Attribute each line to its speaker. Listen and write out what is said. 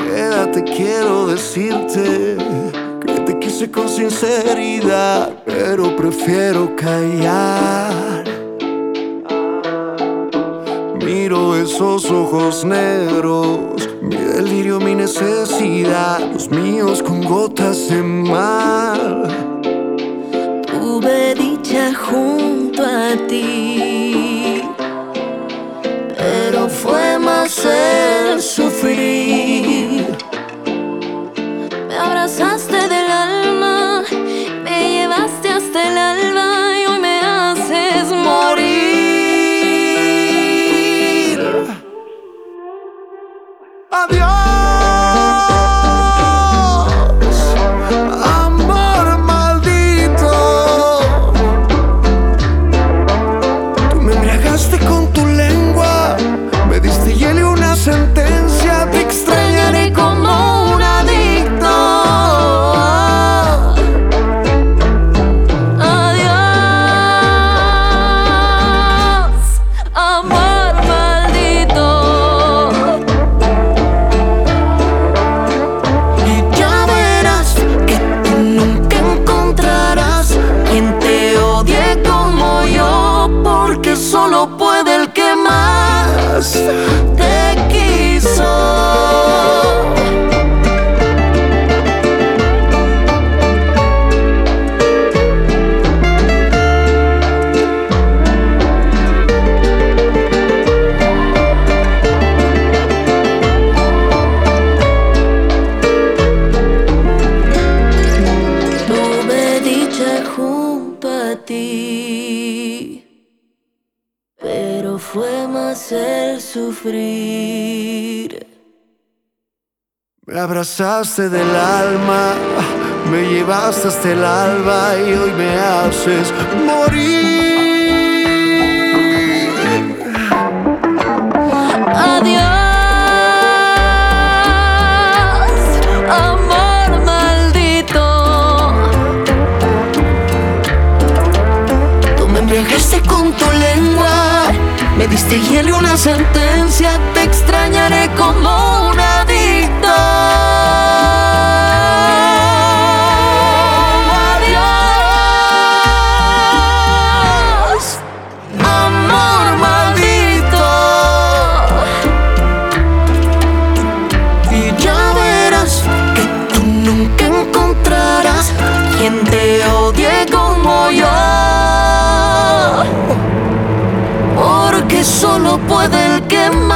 Speaker 1: Quédate, quiero decirte que te quise con sinceridad, pero prefiero callar. Miro esos ojos negros, mi delirio, mi necesidad, los míos con gotas de mar.
Speaker 2: Tuve dicha junto a ti, pero fue más el sufrir. Me abrazaste del alma, me llevaste hasta el alba y hoy me haces morir.
Speaker 1: Adiós, amor maldito. Tú me embriagaste con tu lengua, me diste hielo y una sentencia. Te extrañaré como un adicto.
Speaker 2: Adiós, amor maldito. Y ya verás que tú nunca encontrarás quien te odie como yo, porque solo puede el que más te quiso. Tuve dicha junto a ti, pero fue más el sufrir.
Speaker 1: Me abrazaste del alma, me llevaste hasta el alba y hoy me haces morir.
Speaker 2: Adiós, amor maldito. Tú me embriagaste con tu lengua, me diste hielo y una sentencia. Te extrañaré como un adicto. Adiós, amor maldito. Y ya verás que tú nunca encontrarás quien te odie como yo, porque solo puede el que más